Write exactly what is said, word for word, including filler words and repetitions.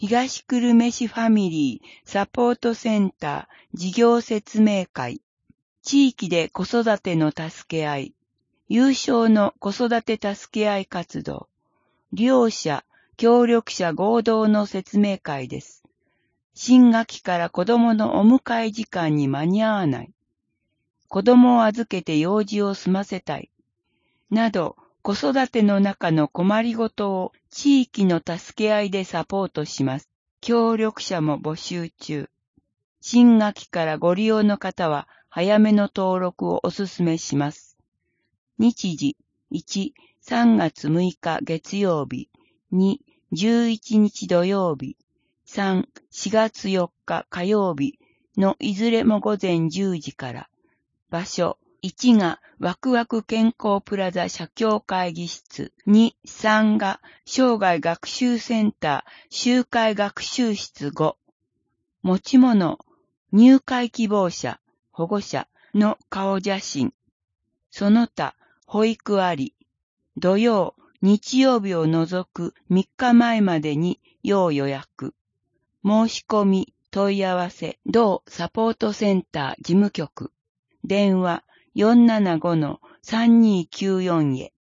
東久留米市ファミリーサポートセンター事業説明会。地域で子育ての助け合い。有償の子育て助け合い活動。利用者、協力者合同の説明会です。新学期から子供のお迎え時間に間に合わない。子供を預けて用事を済ませたい。など、子育ての中の困りごとを地域の助け合いでサポートします。協力者も募集中。新学期からご利用の方は早めの登録をお勧めします。日時いち、さんがつむいか月曜日、に、じゅういちにち土曜日、さん、しがつよっか火曜日のいずれも午前じゅうじから。場所いちがワクワク健康プラザ社協会議室、に、さんが生涯学習センター集会学習室ご。持ち物、入会希望者、保護者の顔写真。その他、保育あり。土曜、日曜日を除くみっかまえまでに要予約。申し込み、問い合わせ、同サポートセンター事務局。電話 よんななごのさんにーきゅうよん へ。